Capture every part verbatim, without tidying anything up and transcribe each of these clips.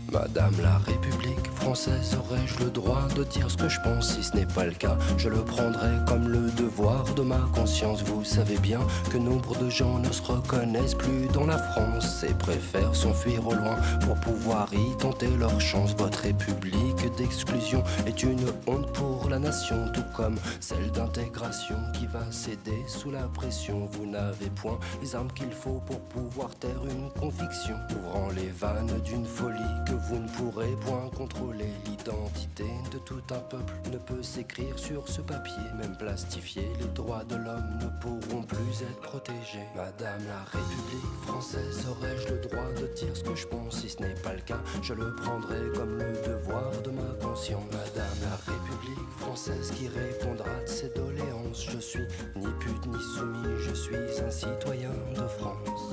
Madame la République française, aurais-je le droit de dire ce que je pense? Si ce n'est pas le cas, je le prendrai comme le devoir de ma conscience. Vous savez bien que nombre de gens ne se reconnaissent plus dans la France et préfèrent s'enfuir au loin pour pouvoir y tenter leur chance. Votre République d'exclusion est une honte pour la nation, tout comme celle d'intégration qui va céder sous la pression. Vous n'avez point les armes qu'il faut pour pouvoir taire une conviction, ouvrant les vannes d'une folie que vous ne pourrez point contrôler. L'identité de tout un peuple ne peut s'écrire sur ce papier, même plastifié, les droits de l'homme ne pourront plus être protégés. Madame la République française, aurais-je le droit de dire ce que je pense? Si ce n'est pas le cas, je le prendrai comme le devoir de ma conscience. Madame la République française qui répondra de ses doléances, je suis ni pute ni soumis, je suis un citoyen de France.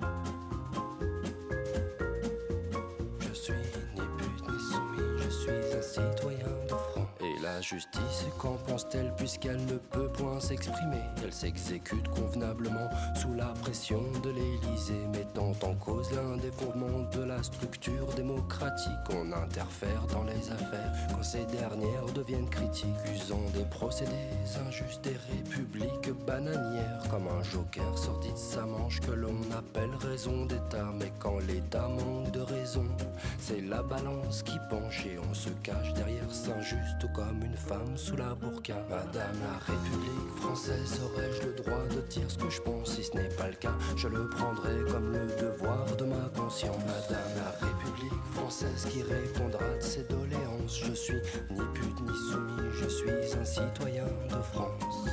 Citoyen de France. Et la justice, qu'en pense-t-elle puisqu'elle ne peut point s'exprimer? Elle s'exécute convenablement sous la pression de l'Élysée, mettant en cause l'un des fondements de la structure démocratique. On interfère dans les affaires quand ces dernières deviennent critiques, usant des procédés injustes, des républiques bananières, comme un joker sorti de sa manche que l'on appelle raison d'État. Mais quand l'État manque de raison, c'est la balance qui penche et on se cache derrière Saint-Just comme une femme sous la burqa. Madame la République française, aurais-je le droit de dire ce que je pense? Si ce n'est pas le cas, je le prendrai comme le devoir de ma conscience. Madame la République française qui répondra de ses doléances, je suis ni pute ni soumis, je suis un citoyen de France.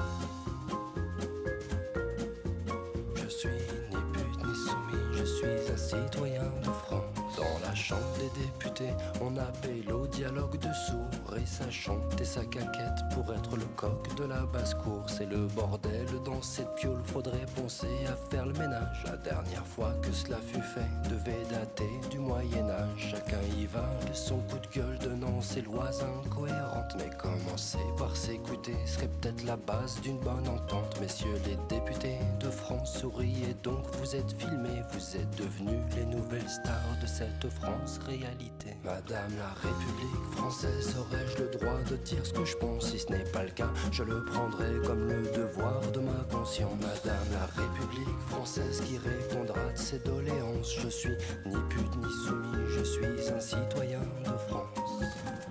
Je suis ni pute ni soumis, je suis un citoyen de France. Dans la chambre des députés, on appelle au dialogue de sourds et ça chante et ça caquette pour être le coq de la basse-cour. C'est le bordel dans cette piole, faudrait penser à faire le ménage. La dernière fois que cela fut fait devait dater du Moyen-Âge. Chacun y va de son coup de gueule, donnant ses lois incohérentes. Mais commencer par s'écouter serait peut-être la base d'une bonne entente. Messieurs les députés de France, souriez donc, vous êtes filmés, vous êtes devenus les nouvelles stars de cette France réalité. Madame la République française, aurais-je le droit de dire ce que je pense? Si ce n'est pas le cas, je le prendrai comme le devoir de ma conscience. Madame la République française qui répondra de ses doléances, je suis ni pute ni soumis, je suis un citoyen de France.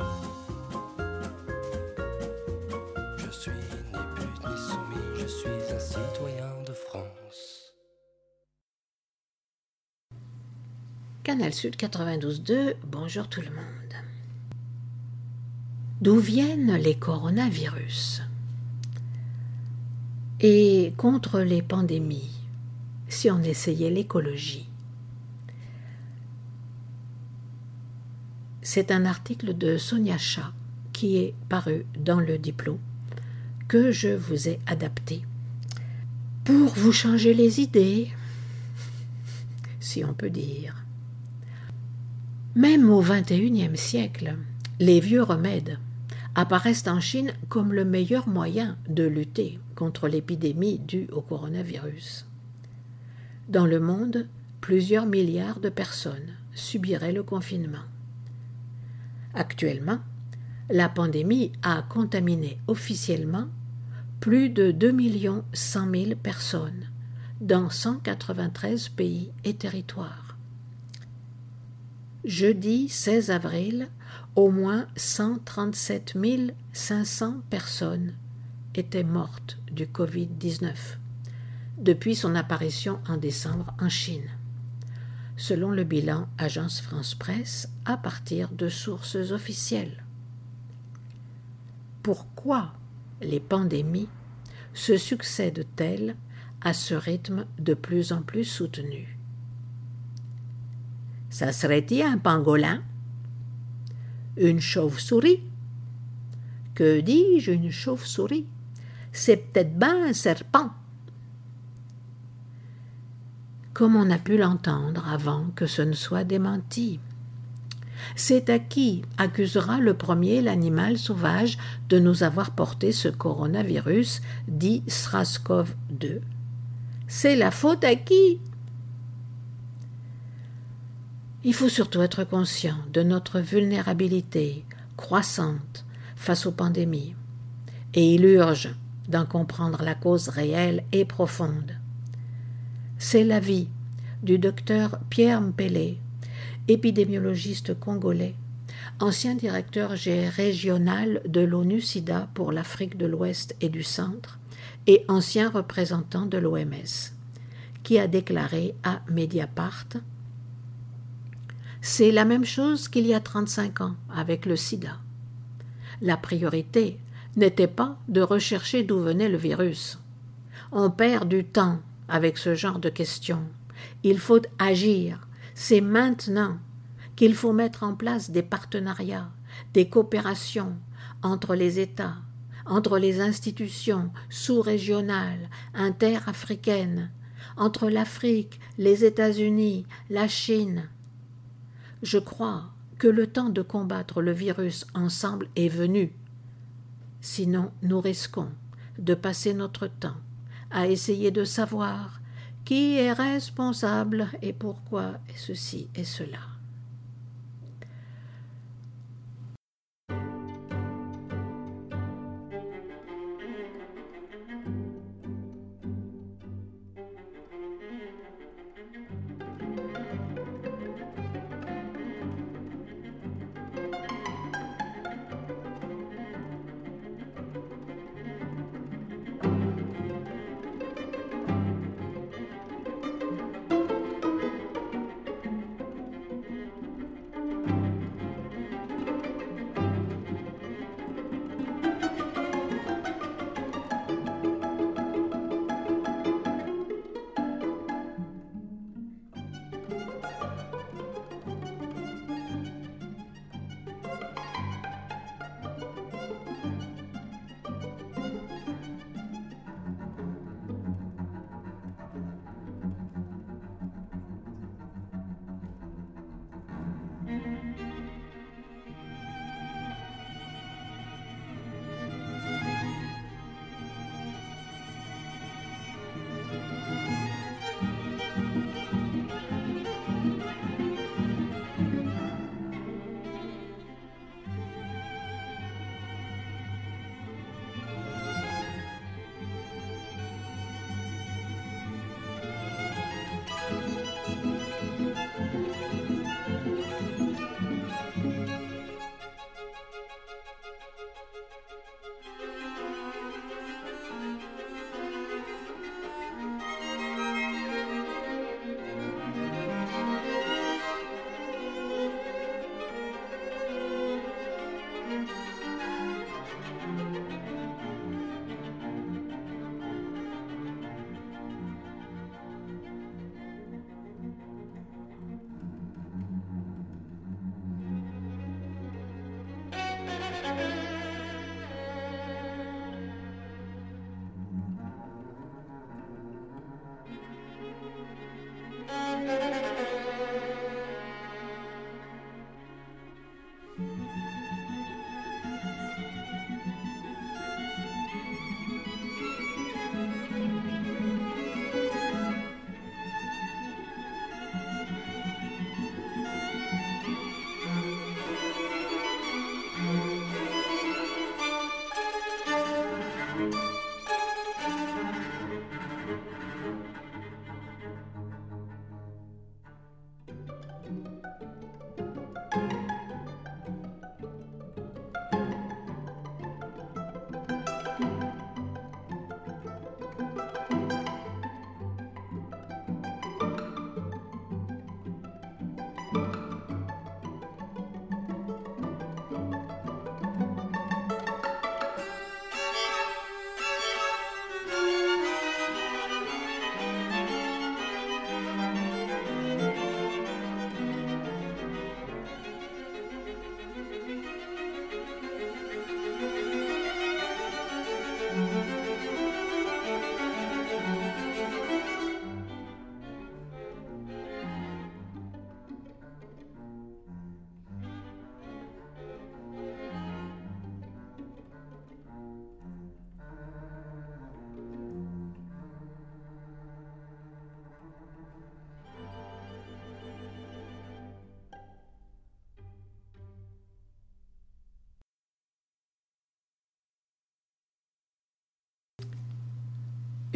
Je suis ni pute ni soumis, je suis un citoyen de France. Canal Sud quatre-vingt-douze deux, bonjour tout le monde. D'où viennent les coronavirus? Et contre les pandémies, si on essayait l'écologie? C'est un article de Sonia Chat qui est paru dans le Diplo que je vous ai adapté pour vous changer les idées, si on peut dire. Même au vingt et unième siècle, les vieux remèdes apparaissent en Chine comme le meilleur moyen de lutter contre l'épidémie due au coronavirus. Dans le monde, plusieurs milliards de personnes subiraient le confinement. Actuellement, la pandémie a contaminé officiellement plus de deux millions cent mille personnes dans cent quatre-vingt-treize pays et territoires. Jeudi seize avril, au moins cent trente-sept mille cinq cents personnes étaient mortes du covid dix-neuf depuis son apparition en décembre en Chine, selon le bilan Agence France-Presse à partir de sources officielles. Pourquoi les pandémies se succèdent-elles à ce rythme de plus en plus soutenu? Ça serait-il un pangolin? Une chauve-souris? Que dis-je, une chauve-souris? C'est peut-être bien un serpent. Comme on a pu l'entendre avant que ce ne soit démenti. C'est à qui accusera le premier l'animal sauvage de nous avoir porté ce coronavirus, dit SRAS-CoV deux. C'est la faute à qui? Il faut surtout être conscient de notre vulnérabilité croissante face aux pandémies. Et il urge d'en comprendre la cause réelle et profonde. C'est l'avis du docteur Pierre Mpele, épidémiologiste congolais, ancien directeur régional de l'ONU-SIDA pour l'Afrique de l'Ouest et du Centre et ancien représentant de l'O M S, qui a déclaré à Mediapart « C'est la même chose qu'il y a trente-cinq ans avec le sida. La priorité n'était pas de rechercher d'où venait le virus. On perd du temps avec ce genre de questions. Il faut agir. C'est maintenant qu'il faut mettre en place des partenariats, des coopérations entre les États, entre les institutions sous-régionales, interafricaines, entre l'Afrique, les États-Unis, la Chine. Je crois que le temps de combattre le virus ensemble est venu. Sinon, nous risquons de passer notre temps à essayer de savoir qui est responsable et pourquoi et ceci et cela.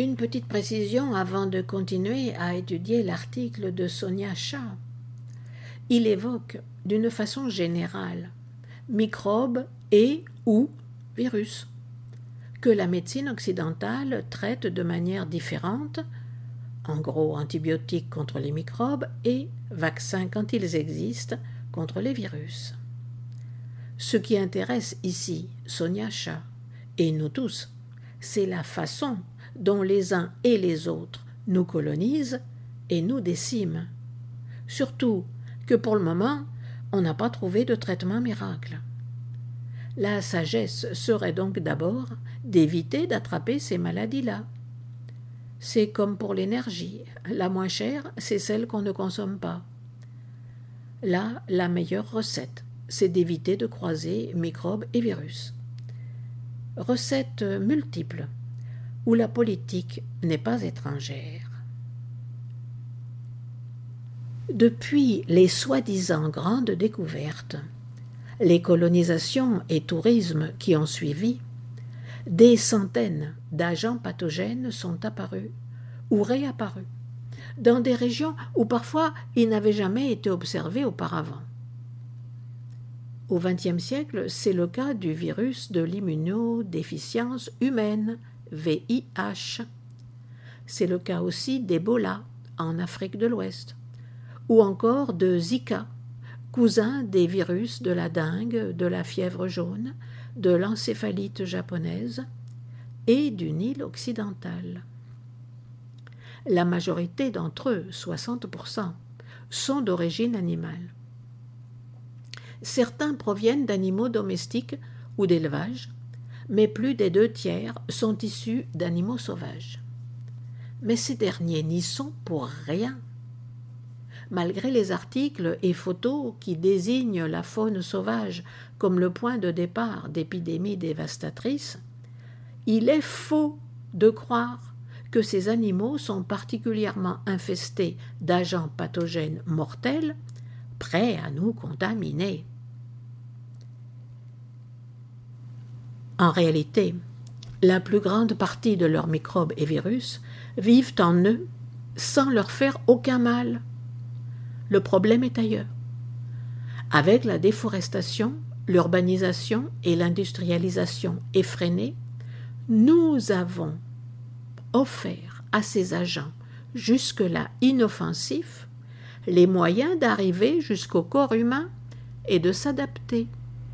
Une petite précision avant de continuer à étudier l'article de Sonia Shah. Il évoque d'une façon générale microbes et ou virus que la médecine occidentale traite de manière différente, en gros antibiotiques contre les microbes et vaccins quand ils existent contre les virus. Ce qui intéresse ici Sonia Shah et nous tous, c'est la façon dont les uns et les autres nous colonisent et nous déciment. Surtout que pour le moment, on n'a pas trouvé de traitement miracle. La sagesse serait donc d'abord d'éviter d'attraper ces maladies-là. C'est comme pour l'énergie, la moins chère, c'est celle qu'on ne consomme pas. Là, la meilleure recette, c'est d'éviter de croiser microbes et virus. Recette multiple, où la politique n'est pas étrangère. Depuis les soi-disant grandes découvertes, les colonisations et tourismes qui ont suivi, des centaines d'agents pathogènes sont apparus ou réapparus dans des régions où parfois ils n'avaient jamais été observés auparavant. Au vingtième siècle, c'est le cas du virus de l'immunodéficience humaine, V I H. C'est le cas aussi d'Ebola en Afrique de l'Ouest, ou encore de Zika, cousin des virus de la dengue, de la fièvre jaune, de l'encéphalite japonaise et du Nil occidental. La majorité d'entre eux, soixante pour cent, sont d'origine animale. Certains proviennent d'animaux domestiques ou d'élevage, mais plus des deux tiers sont issus d'animaux sauvages. Mais ces derniers n'y sont pour rien. Malgré les articles et photos qui désignent la faune sauvage comme le point de départ d'épidémies dévastatrices, il est faux de croire que ces animaux sont particulièrement infestés d'agents pathogènes mortels prêts à nous contaminer. En réalité, la plus grande partie de leurs microbes et virus vivent en eux sans leur faire aucun mal. Le problème est ailleurs. Avec la déforestation, l'urbanisation et l'industrialisation effrénée, nous avons offert à ces agents jusque-là inoffensifs les moyens d'arriver jusqu'au corps humain et de s'adapter.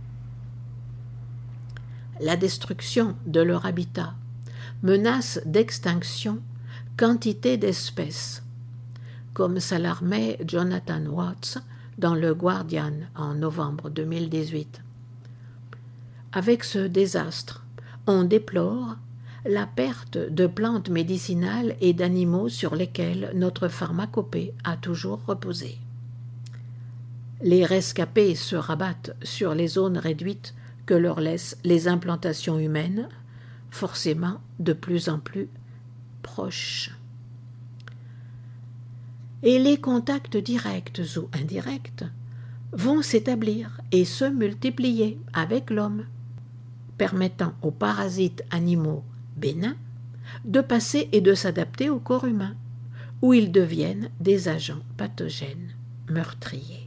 La destruction de leur habitat menace d'extinction quantité d'espèces, comme s'alarmait Jonathan Watts dans le Guardian en novembre deux mille dix-huit. Avec ce désastre, on déplore la perte de plantes médicinales et d'animaux sur lesquels notre pharmacopée a toujours reposé. Les rescapés se rabattent sur les zones réduites que leur laissent les implantations humaines, forcément de plus en plus proches. Et les contacts directs ou indirects vont s'établir et se multiplier avec l'homme, permettant aux parasites animaux bénins de passer et de s'adapter au corps humain, où ils deviennent des agents pathogènes meurtriers.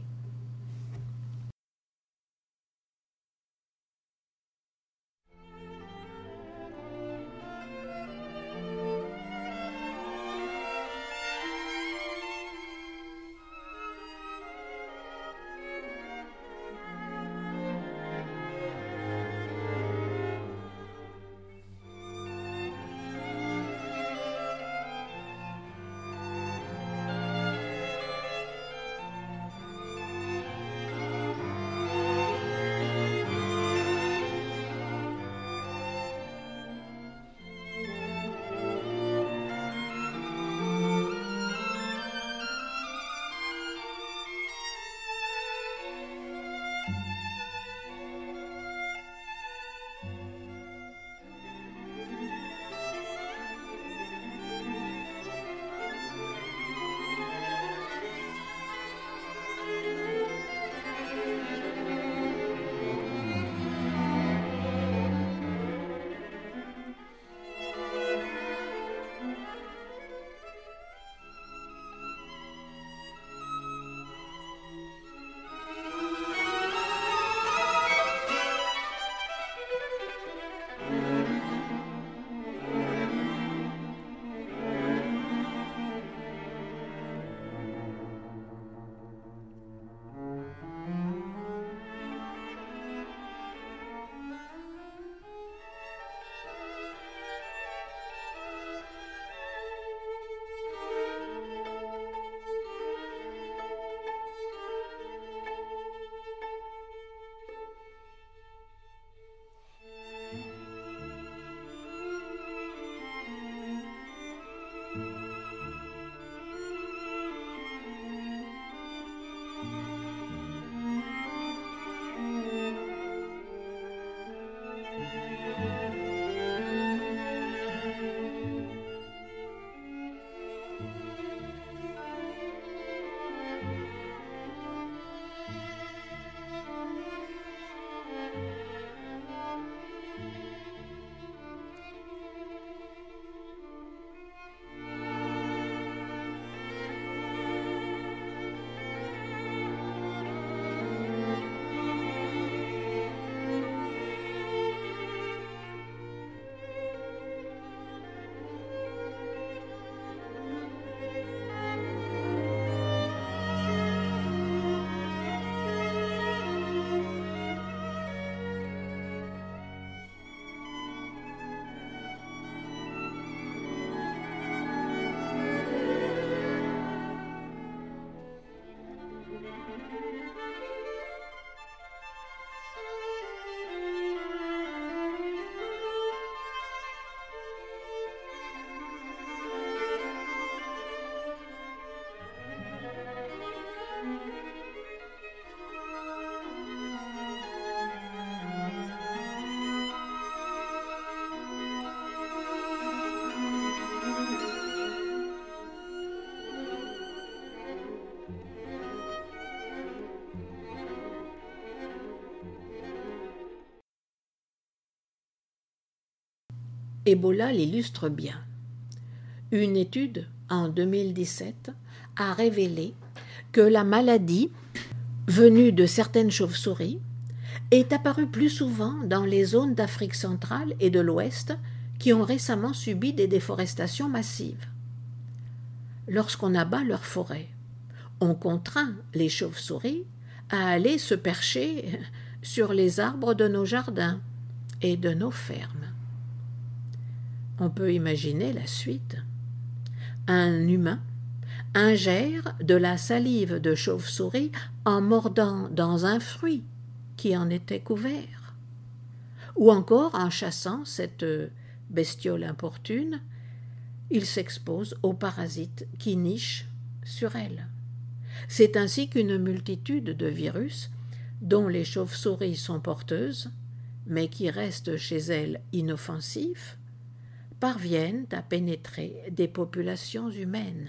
Ebola l'illustre bien. Une étude en deux mille dix-sept a révélé que la maladie, venue de certaines chauves-souris, est apparue plus souvent dans les zones d'Afrique centrale et de l'Ouest qui ont récemment subi des déforestations massives. Lorsqu'on abat leurs forêts, on contraint les chauves-souris à aller se percher sur les arbres de nos jardins et de nos fermes. On peut imaginer la suite. Un humain ingère de la salive de chauve-souris en mordant dans un fruit qui en était couvert, ou encore en chassant cette bestiole importune, il s'expose aux parasites qui nichent sur elle. C'est ainsi qu'une multitude de virus, dont les chauves-souris sont porteuses, mais qui restent chez elles inoffensifs, parviennent à pénétrer des populations humaines.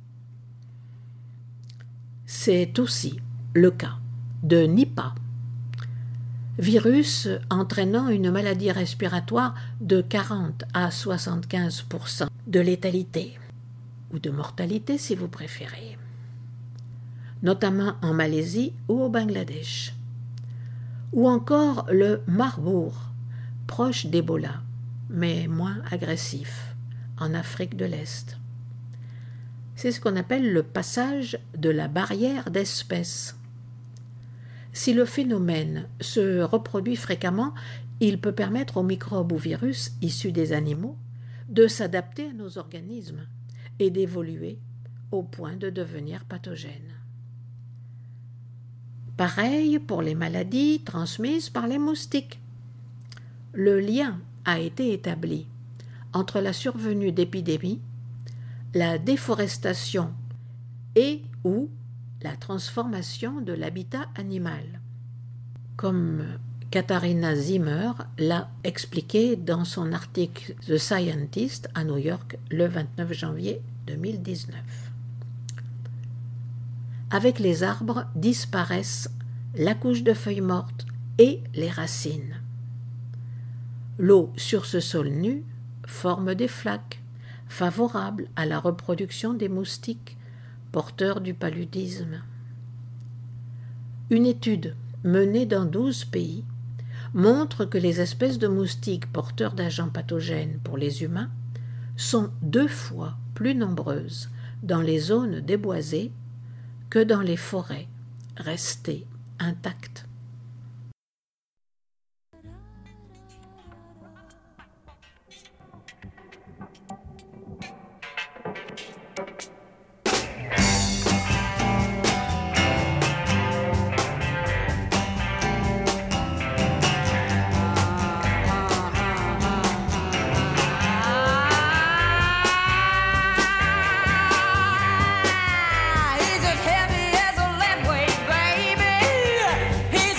C'est aussi le cas de Nipah, virus entraînant une maladie respiratoire de quarante à soixante-quinze pour cent de létalité, ou de mortalité si vous préférez, notamment en Malaisie ou au Bangladesh, ou encore le Marbourg, proche d'Ebola, mais moins agressif, en Afrique de l'Est. C'est ce qu'on appelle le passage de la barrière d'espèces. Si le phénomène se reproduit fréquemment, il peut permettre aux microbes ou virus issus des animaux de s'adapter à nos organismes et d'évoluer au point de devenir pathogènes. Pareil pour les maladies transmises par les moustiques. Le lien a été établi entre la survenue d'épidémies, la déforestation et ou la transformation de l'habitat animal, comme Katharina Zimmer l'a expliqué dans son article The Scientist à New York le vingt-neuf janvier deux mille dix-neuf. Avec les arbres disparaissent la couche de feuilles mortes et les racines. L'eau sur ce sol nu forme des flaques, favorables à la reproduction des moustiques, porteurs du paludisme. Une étude menée dans douze pays montre que les espèces de moustiques porteurs d'agents pathogènes pour les humains sont deux fois plus nombreuses dans les zones déboisées que dans les forêts restées intactes. He's as heavy as a lead weight, baby. He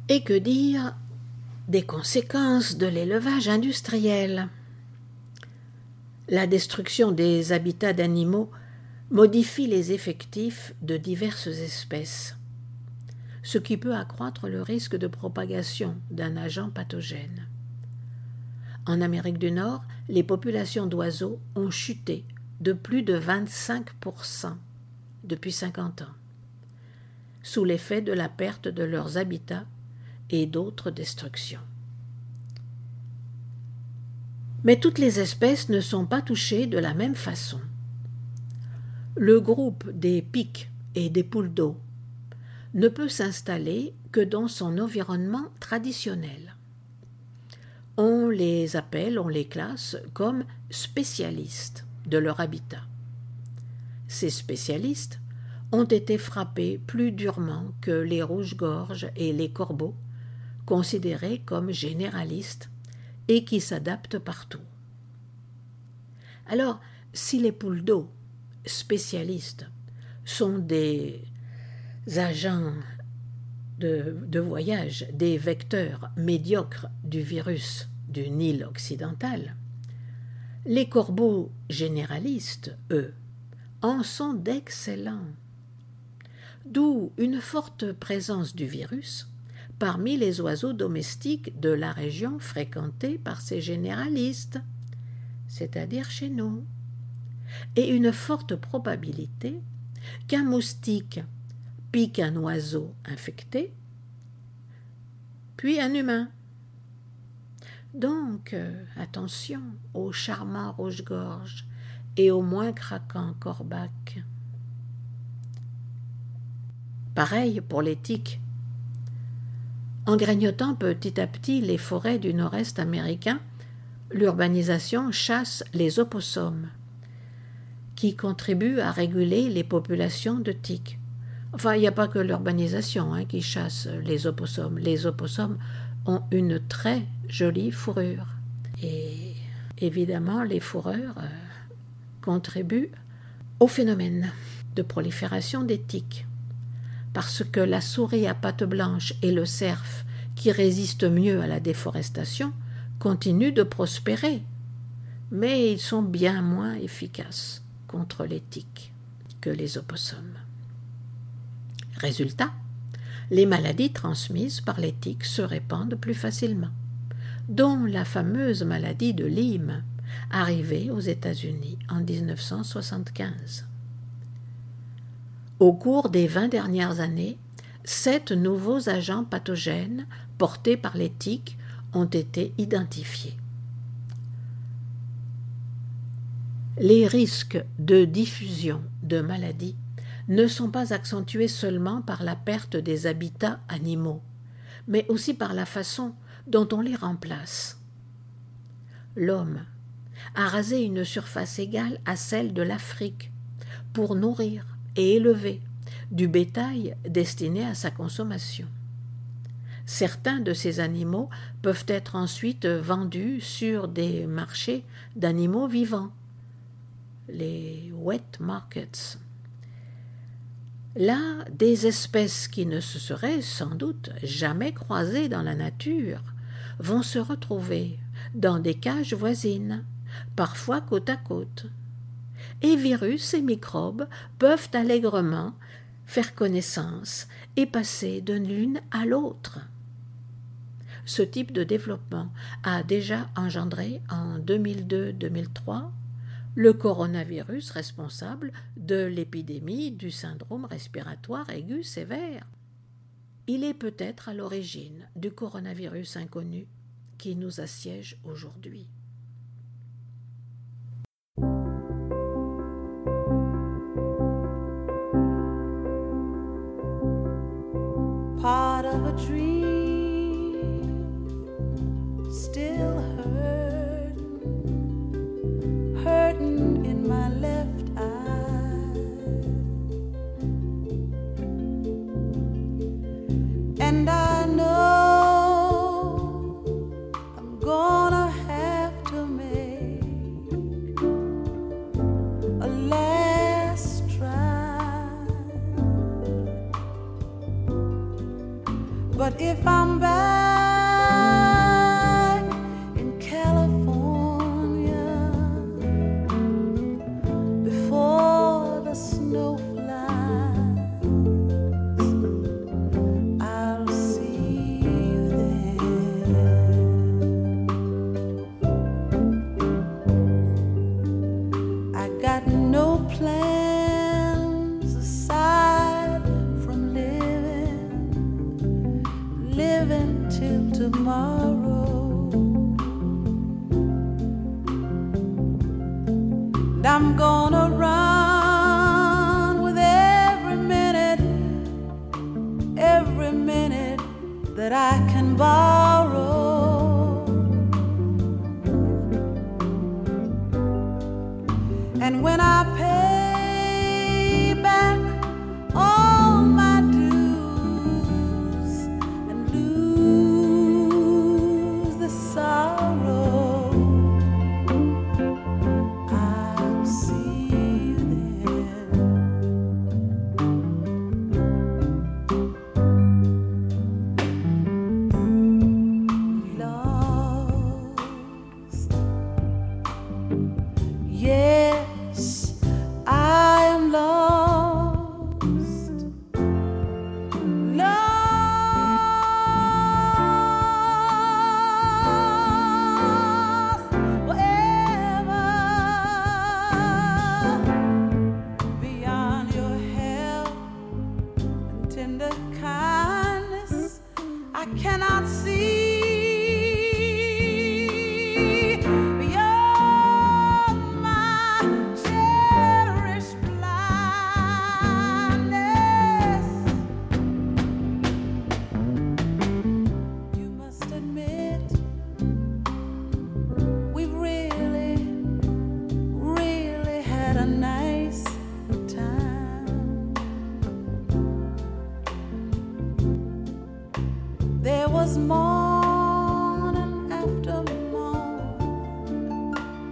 Et que dire des conséquences de l'élevage industriel? La destruction des habitats d'animaux modifie les effectifs de diverses espèces, ce qui peut accroître le risque de propagation d'un agent pathogène. En Amérique du Nord, les populations d'oiseaux ont chuté de plus de vingt-cinq pour cent depuis cinquante ans, sous l'effet de la perte de leurs habitats et d'autres destructions. Mais toutes les espèces ne sont pas touchées de la même façon. Le groupe des pics et des poules d'eau ne peut s'installer que dans son environnement traditionnel. On les appelle, on les classe comme spécialistes de leur habitat. Ces spécialistes ont été frappés plus durement que les rouges-gorges et les corbeaux, considérés comme généralistes et qui s'adaptent partout. Alors, si les poules d'eau, spécialistes, sont des agents de, de voyage, des vecteurs médiocres du virus du Nil occidental, les corbeaux généralistes, eux, en sont d'excellents. D'où une forte présence du virus parmi les oiseaux domestiques de la région fréquentée par ces généralistes, c'est-à-dire chez nous, et une forte probabilité qu'un moustique pique un oiseau infecté, puis un humain. Donc, euh, attention aux charmants rouge-gorge et aux moins craquants corbacs. Pareil pour les tiques. En grignotant petit à petit les forêts du nord-est américain, l'urbanisation chasse les opossums, qui contribuent à réguler les populations de tiques. Enfin, il n'y a pas que l'urbanisation hein, qui chasse les opossums. Les opossums ont une très jolie fourrure. Et évidemment, les fourrures euh, contribuent au phénomène de prolifération des tiques. Parce que la souris à pattes blanches et le cerf, qui résistent mieux à la déforestation, continuent de prospérer. Mais ils sont bien moins efficaces contre les tiques que les opossums. Résultat, les maladies transmises par les tiques se répandent plus facilement, dont la fameuse maladie de Lyme, arrivée aux États-Unis en dix-neuf cent soixante-quinze. Au cours des vingt dernières années, sept nouveaux agents pathogènes portés par les tiques ont été identifiés. Les risques de diffusion de maladies ne sont pas accentués seulement par la perte des habitats animaux, mais aussi par la façon dont on les remplace. L'homme a rasé une surface égale à celle de l'Afrique pour nourrir et élever du bétail destiné à sa consommation. Certains de ces animaux peuvent être ensuite vendus sur des marchés d'animaux vivants, les wet markets. Là, des espèces qui ne se seraient sans doute jamais croisées dans la nature vont se retrouver dans des cages voisines, parfois côte à côte. Et virus et microbes peuvent allègrement faire connaissance et passer de l'une à l'autre. Ce type de développement a déjà engendré en deux mille deux deux mille trois le coronavirus responsable de l'épidémie du syndrome respiratoire aigu sévère. Il est peut-être à l'origine du coronavirus inconnu qui nous assiège aujourd'hui. Part of a dream, still hurting, hurting in my left eye. And I know I'm gonna have to make a last try. But if I'm I'm gonna run with every minute, every minute that I can borrow. And when I pay back all my dues and lose the sorrow, I'll see you then. Lost, yes, I am lost, lost forever beyond your help and tender kindness. I cannot see beyond my cherished blindness. You must admit we've really, really had a nice time. There was morning after morning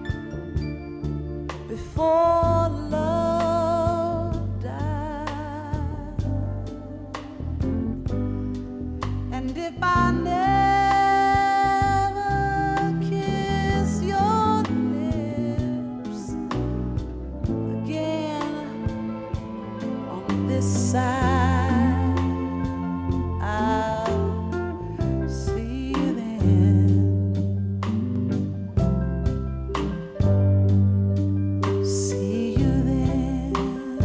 before love died. And if I never kiss your lips again on this side, I'll see you then. See you then.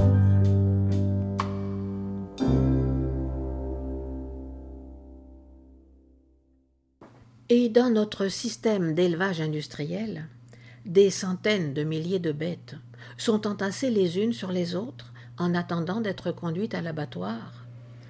Et dans notre système d'élevage industriel, des centaines de milliers de bêtes sont entassées les unes sur les autres en attendant d'être conduites à l'abattoir,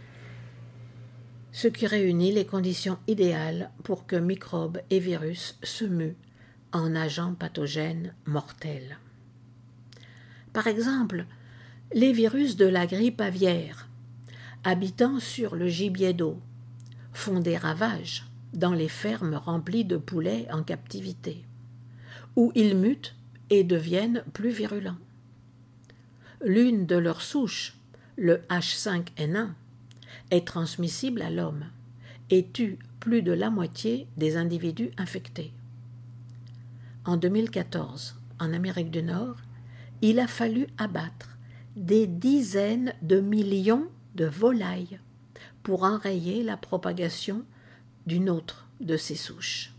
ce qui réunit les conditions idéales pour que microbes et virus se muent en agents pathogènes mortels. Par exemple, les virus de la grippe aviaire, habitant sur le gibier d'eau, font des ravages dans les fermes remplies de poulets en captivité, où ils mutent et deviennent plus virulents. L'une de leurs souches, le H cinq N un, est transmissible à l'homme et tue plus de la moitié des individus infectés. En deux mille quatorze, en Amérique du Nord, il a fallu abattre des dizaines de millions de volailles pour enrayer la propagation d'une autre de ces souches.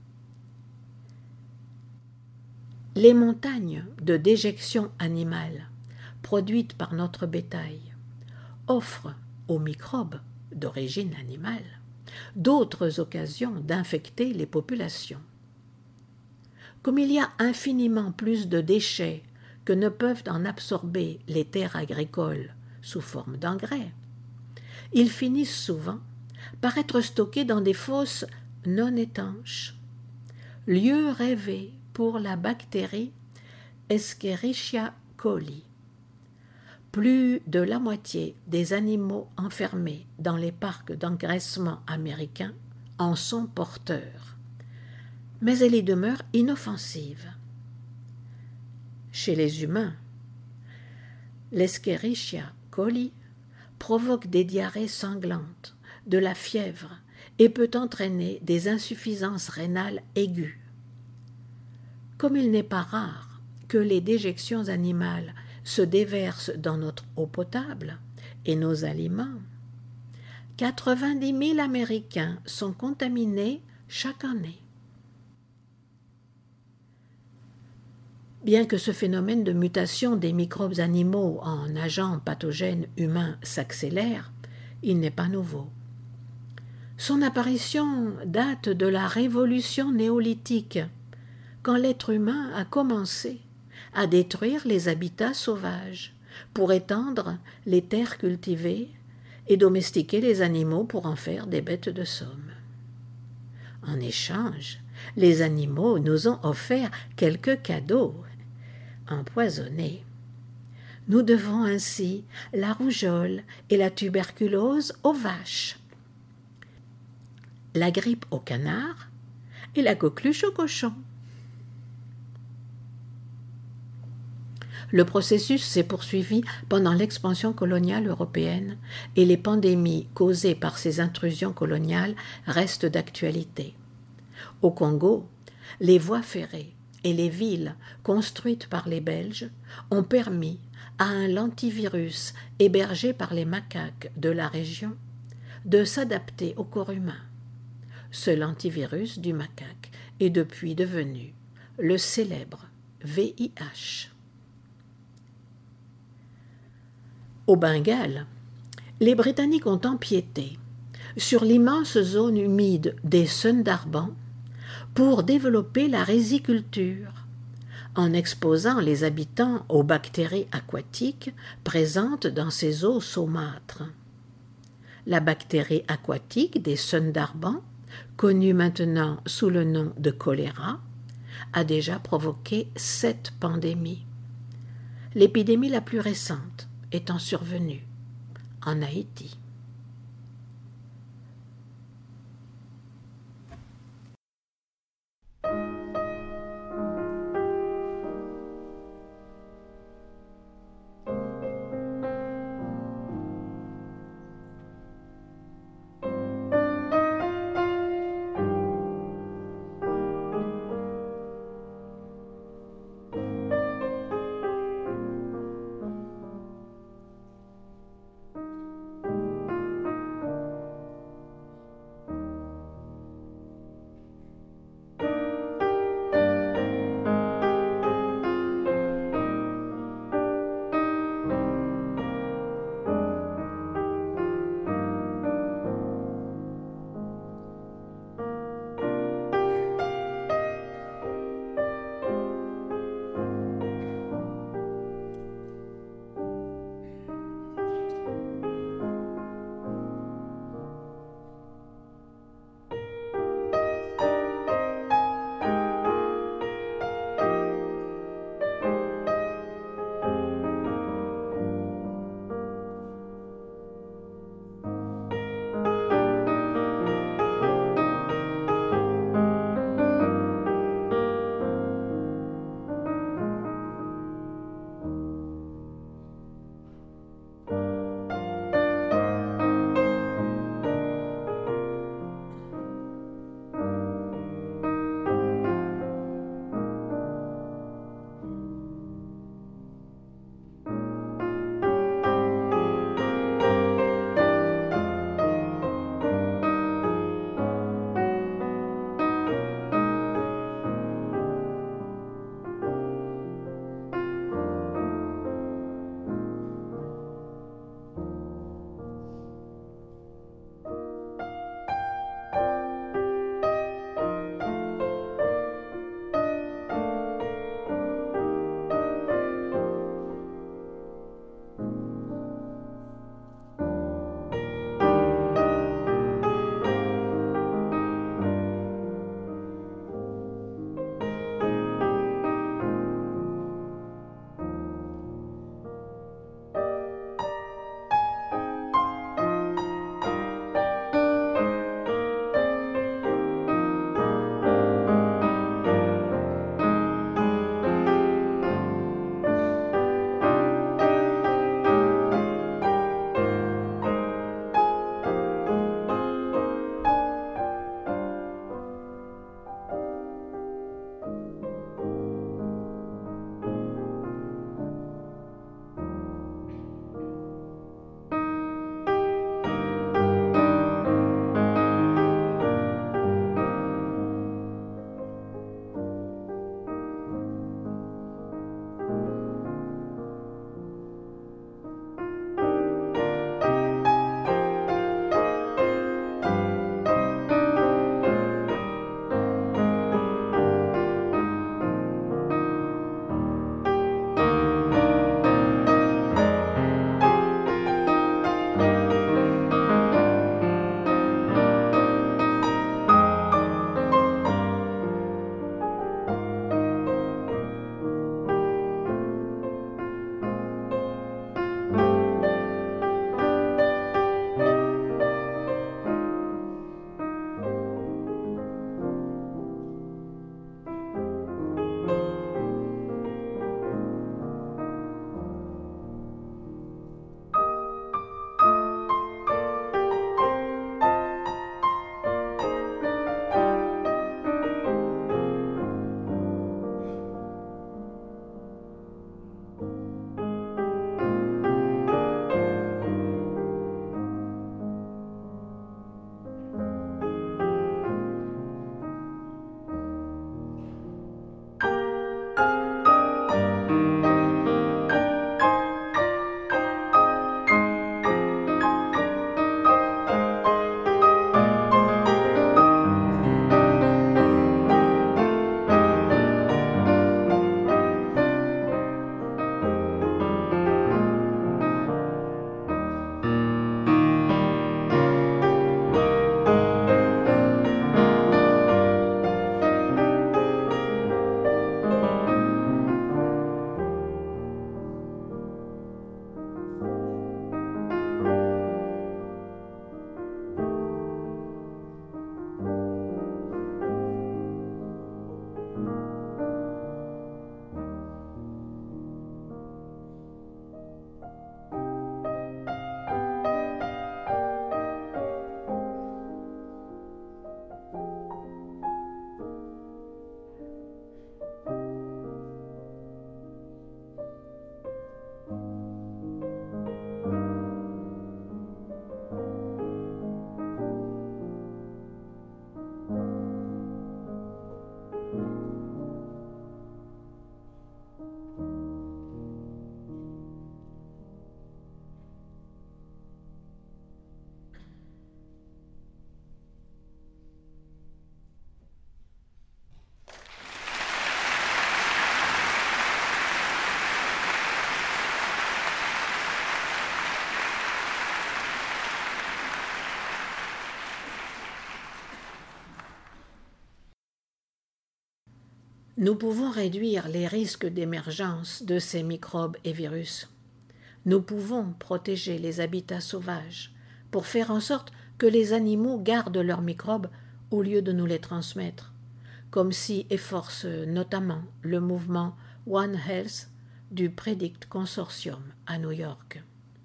Les montagnes de déjections animales produites par notre bétail offrent aux microbes d'origine animale d'autres occasions d'infecter les populations. Comme il y a infiniment plus de déchets que ne peuvent en absorber les terres agricoles sous forme d'engrais, ils finissent souvent par être stockés dans des fosses non étanches, lieu rêvé pour la bactérie Escherichia coli. Plus de la moitié des animaux enfermés dans les parcs d'engraissement américains en sont porteurs, mais elle y demeure inoffensive. Chez les humains, l'Escherichia coli provoque des diarrhées sanglantes, de la fièvre et peut entraîner des insuffisances rénales aiguës. Comme il n'est pas rare que les déjections animales se déversent dans notre eau potable et nos aliments, quatre-vingt-dix mille Américains sont contaminés chaque année. Bien que ce phénomène de mutation des microbes animaux en agents pathogènes humains s'accélère, il n'est pas nouveau. Son apparition date de la révolution néolithique, quand l'être humain a commencé à détruire les habitats sauvages pour étendre les terres cultivées et domestiquer les animaux pour en faire des bêtes de somme. En échange, les animaux nous ont offert quelques cadeaux empoisonnés. Nous devons ainsi la rougeole et la tuberculose aux vaches, la grippe aux canards et la coqueluche aux cochons. Le processus s'est poursuivi pendant l'expansion coloniale européenne et les pandémies causées par ces intrusions coloniales restent d'actualité. Au Congo, les voies ferrées et les villes construites par les Belges ont permis à un lentivirus hébergé par les macaques de la région de s'adapter au corps humain. Ce lentivirus du macaque est depuis devenu le célèbre V I H. Au Bengale, les Britanniques ont empiété sur l'immense zone humide des Sundarbans pour développer la riziculture, en exposant les habitants aux bactéries aquatiques présentes dans ces eaux saumâtres. La bactérie aquatique des Sundarbans, connue maintenant sous le nom de choléra, a déjà provoqué sept pandémies. L'épidémie la plus récente étant survenue en Haïti. Nous pouvons réduire les risques d'émergence de ces microbes et virus. Nous pouvons protéger les habitats sauvages pour faire en sorte que les animaux gardent leurs microbes au lieu de nous les transmettre, comme s'y efforce notamment le mouvement One Health du Predict Consortium à New York.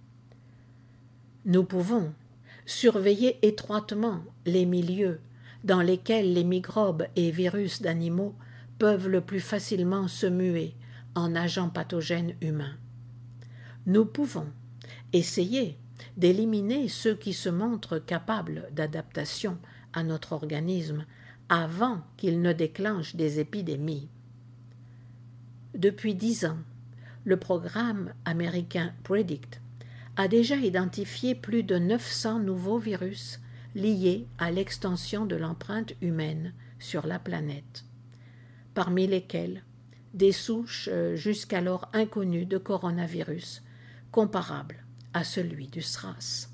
Nous pouvons surveiller étroitement les milieux dans lesquels les microbes et virus d'animaux peuvent le plus facilement se muer en agents pathogènes humains. Nous pouvons essayer d'éliminer ceux qui se montrent capables d'adaptation à notre organisme avant qu'ils ne déclenchent des épidémies. Depuis dix ans, le programme américain Predict a déjà identifié plus de neuf cents nouveaux virus liés à l'extension de l'empreinte humaine sur la planète, parmi lesquels des souches jusqu'alors inconnues de coronavirus comparables à celui du SRAS.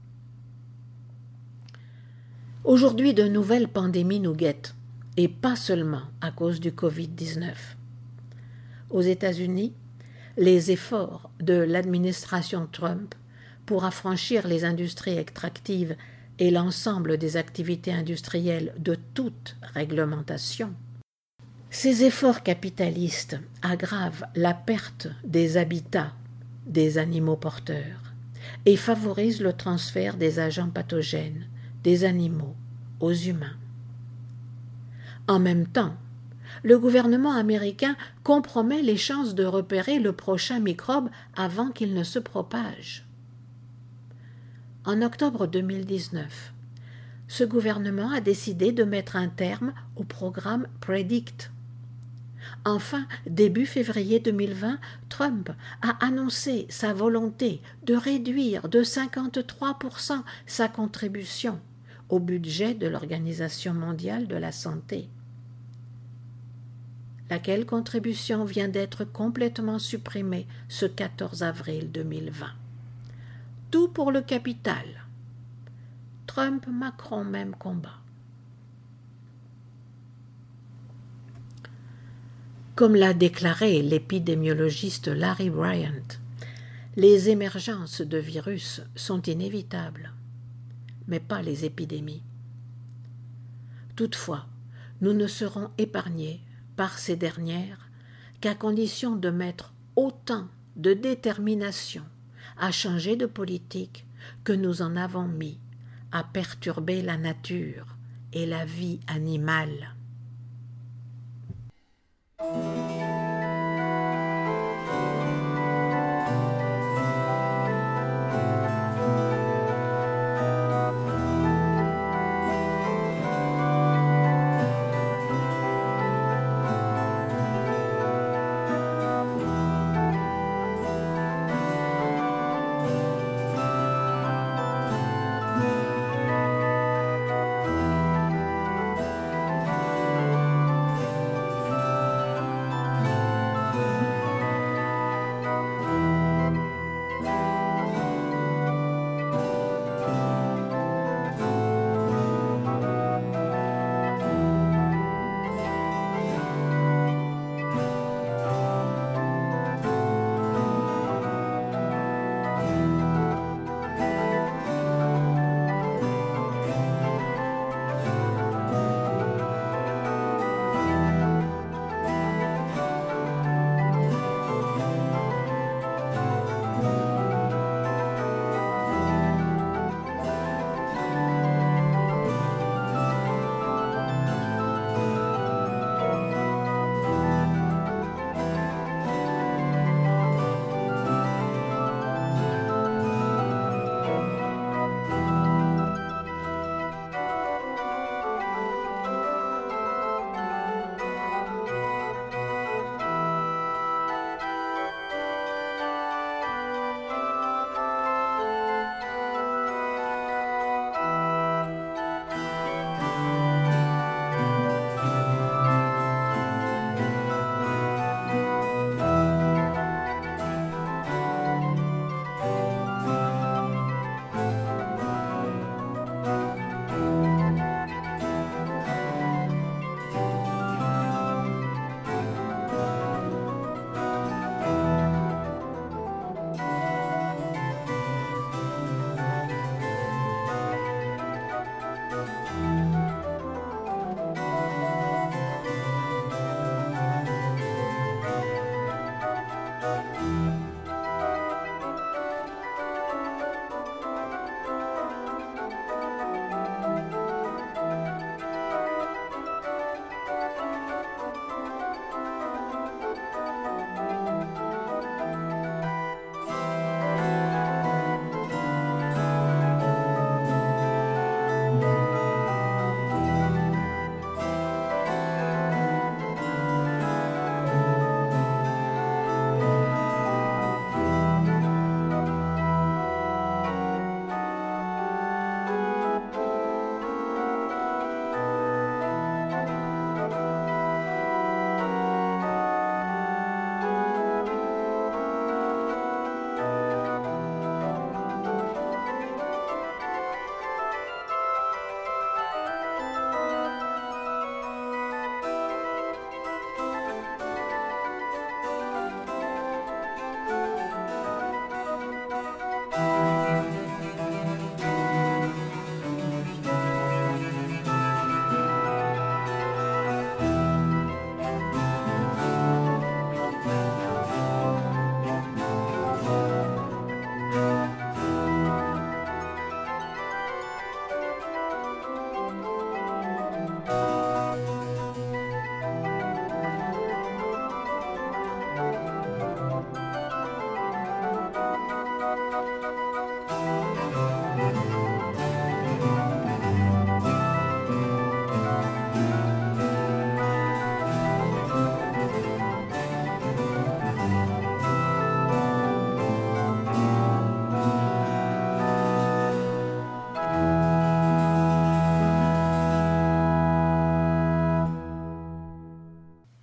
Aujourd'hui, de nouvelles pandémies nous guettent, et pas seulement à cause du covid dix-neuf. Aux États-Unis, les efforts de l'administration Trump pour affranchir les industries extractives et l'ensemble des activités industrielles de toute réglementation. Ces efforts capitalistes aggravent la perte des habitats des animaux porteurs et favorisent le transfert des agents pathogènes des animaux aux humains. En même temps, le gouvernement américain compromet les chances de repérer le prochain microbe avant qu'il ne se propage. En octobre deux mille dix-neuf, ce gouvernement a décidé de mettre un terme au programme Predict. Enfin, début février deux mille vingt, Trump a annoncé sa volonté de réduire de cinquante-trois pour cent sa contribution au budget de l'Organisation mondiale de la santé, laquelle contribution vient d'être complètement supprimée ce quatorze avril deux mille vingt. Tout pour le capital. Trump-Macron, même combat. Comme l'a déclaré l'épidémiologiste Larry Bryant, les émergences de virus sont inévitables, mais pas les épidémies. Toutefois, nous ne serons épargnés par ces dernières qu'à condition de mettre autant de détermination à changer de politique que nous en avons mis à perturber la nature et la vie animale.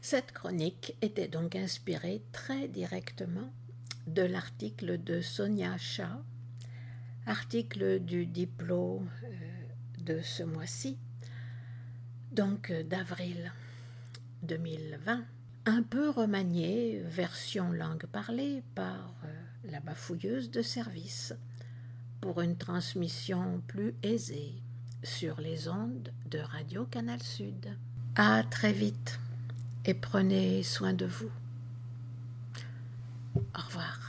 Cette chronique était donc inspirée très directement de l'article de Sonia Shah, article du Diplo euh, de ce mois-ci, donc euh, d'avril deux mille vingt, un peu remanié, version langue parlée par euh, la bafouilleuse de service, pour une transmission plus aisée sur les ondes de Radio Canal Sud. À très vite et prenez soin de vous. Au revoir.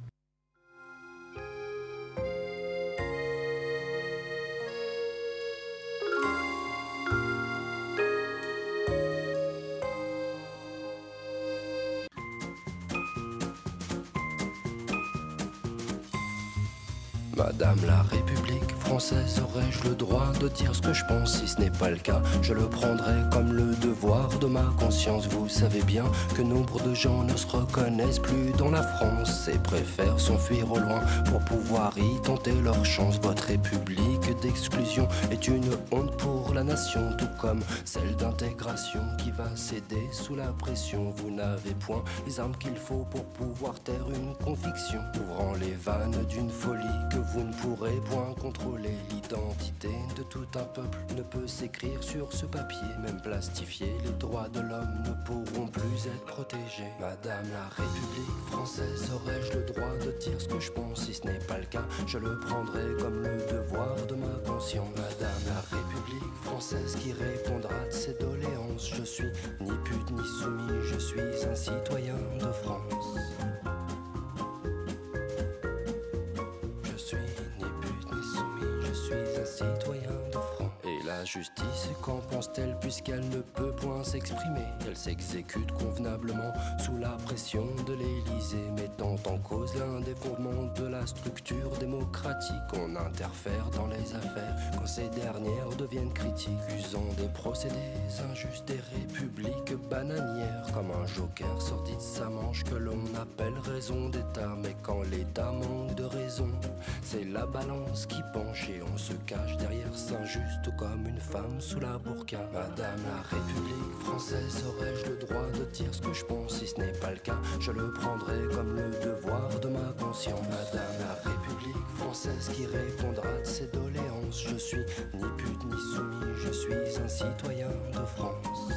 Madame la République française, aurais-je le droit de dire ce que je pense? Si ce n'est pas le cas, je le prendrai comme le devoir de ma conscience. Vous savez bien que nombre de gens ne se reconnaissent plus dans la France et préfèrent s'enfuir au loin pour pouvoir y tenter leur chance. Votre République d'exclusion est une honte pour la nation, tout comme celle d'intégration qui va céder sous la pression. Vous n'avez point les armes qu'il faut pour pouvoir taire une conviction, ouvrant les vannes d'une folie que vous ne pourrez point contrôler. L'identité de tout un peuple ne peut s'écrire sur ce papier, même plastifié, les droits de l'homme ne pourront plus être protégés. Madame la République française, aurais-je le droit de dire ce que je pense? Si ce n'est pas le cas, je le prendrai comme le devoir de ma conscience. Madame la République française qui répondra de ses doléances, je suis ni pute ni soumis, je suis un citoyen de France. La justice, qu'en pense-t-elle puisqu'elle ne peut point s'exprimer? Elle s'exécute convenablement sous la pression de l'Élysée, mettant en cause l'un des fondements de la structure démocratique. On interfère dans les affaires quand ces dernières deviennent critiques, usant des procédés injustes, des républiques bananières, comme un joker sorti de sa manche que l'on appelle raison d'État. Mais quand l'État manque de raison, c'est la balance qui penche et on se cache derrière Saint-Just comme une femme sous la burqa. Madame la République française, aurais-je le droit de dire ce que je pense? Si ce n'est pas le cas, je le prendrai comme le devoir de ma conscience. Madame la République française qui répondra de ses doléances, je suis ni pute ni soumis, je suis un citoyen de France.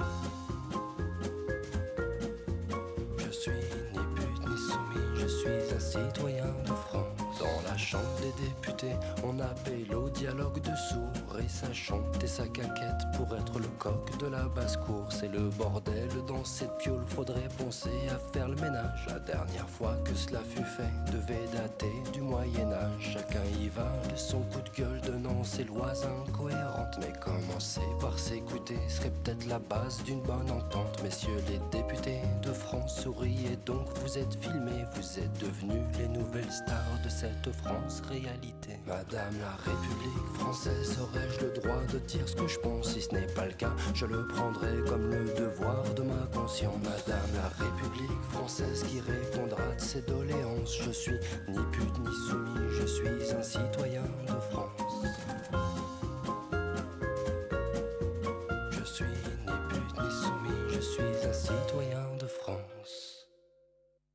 Je suis ni pute ni soumis, je suis un citoyen de France. Dans la chambre des députés, on appelle au dialogue de sourds et ça chante et ça caquette pour être le coq de la basse-cour. C'est le bordel dans cette piole, faudrait penser à faire le ménage. La dernière fois que cela fut fait devait dater du Moyen-Âge. Chacun y va de son coup de gueule, donnant ses lois incohérentes. Mais commencer par s'écouter serait peut-être la base d'une bonne entente. Messieurs les députés de France, souriez donc, vous êtes filmés, vous êtes devenus les nouvelles stars de cette France réalité. Madame la République française, aurais-je le droit de dire ce que je pense? Si ce n'est pas le cas, je le prendrai comme le devoir de ma conscience. Madame la République française qui répondra de ses doléances, je suis ni pute ni soumis, je suis un citoyen de France. Je suis